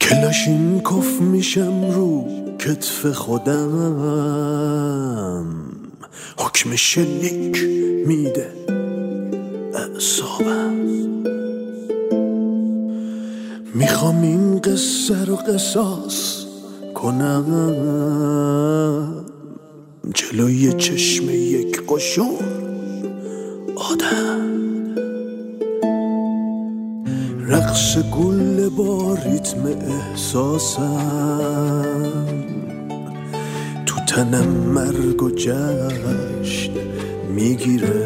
کلاشینکوف میشم رو کتف خودم، حکم شلیک میده اعصابم. میخوام این قصه رو قصاص کنم جلوی چشم یک قشون آدم. رقص گل با ریتم احساسم، تو تنم مرگ و جشن میگیره.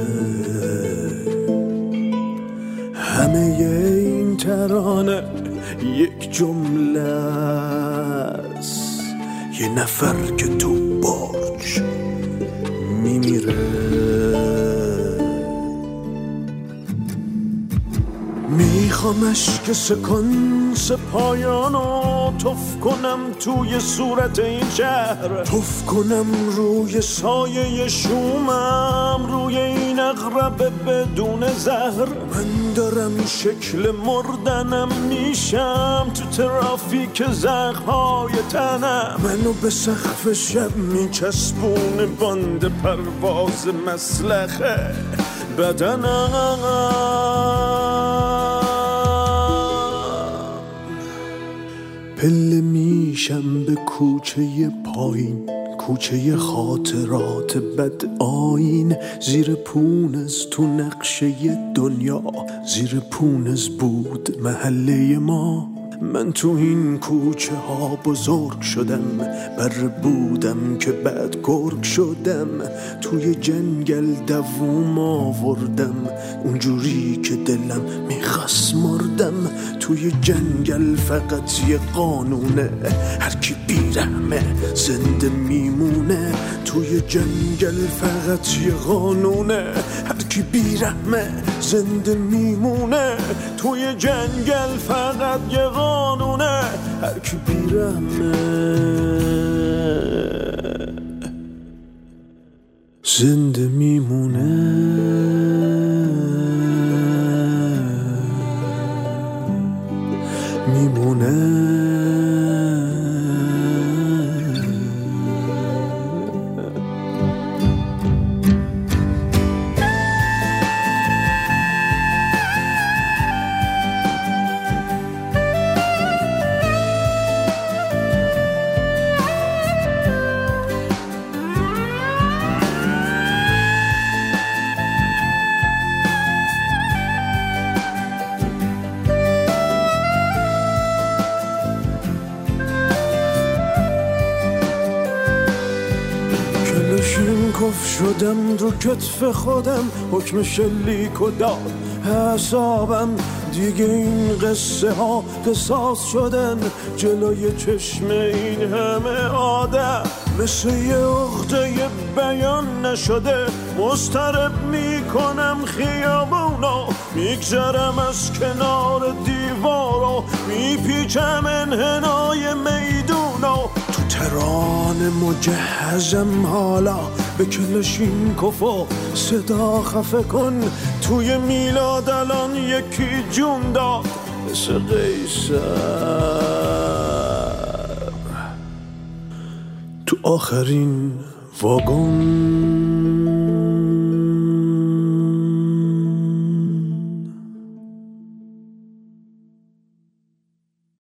همه این ترانه یک جمله است، یه نفر که تو برج میمیره. میخوام اشک سکانس پایانو تف کنم توی صورت این شهر، تف کنم روی سایه شومم، روی این اغرب بدون زهر. من دارم شکل مردنم میشم تو ترافیک زخمهای تنم. منو به سقف شب میچسبونه باند پرواز مسلخه بدنم. پله میشم به کوچه پایین، کوچه خاطرات بد آین. زیر پونز تو نقشه دنیا، زیر پونز بود محله ما. من تو این کوچه ها بزرگ شدم، بر بودم که بعد گرگ شدم. توی جنگل دووم آوردم، اونجوری که دلم میخواست مردم. توی جنگل فقط یه قانونه، هر کی بیرحمه زنده میمونه. توی جنگل فقط یه قانونه، هر کی بیرحمه زنده میمونه. توی جنگل فقط یه قانونه، هر کی بیرحمه زنده میمونه. کلاشینکوف شدم رو کتف خودم، حکم شلیک و داد حسابم. دیگه این قصه ها قصاص شدن جلوی چشم این همه آدم. مثل یه عقده بیان نشده مضطرب میکنم خیابونو. میگذرم از کنار دیوارو، میپیچم انحنای میدونو. تو ترانه مجهزم حالا به کلاشینکوف و صدا خفه کن. توی میلاد الان یکی جون داد مثل قیصر. تو آخرین واگن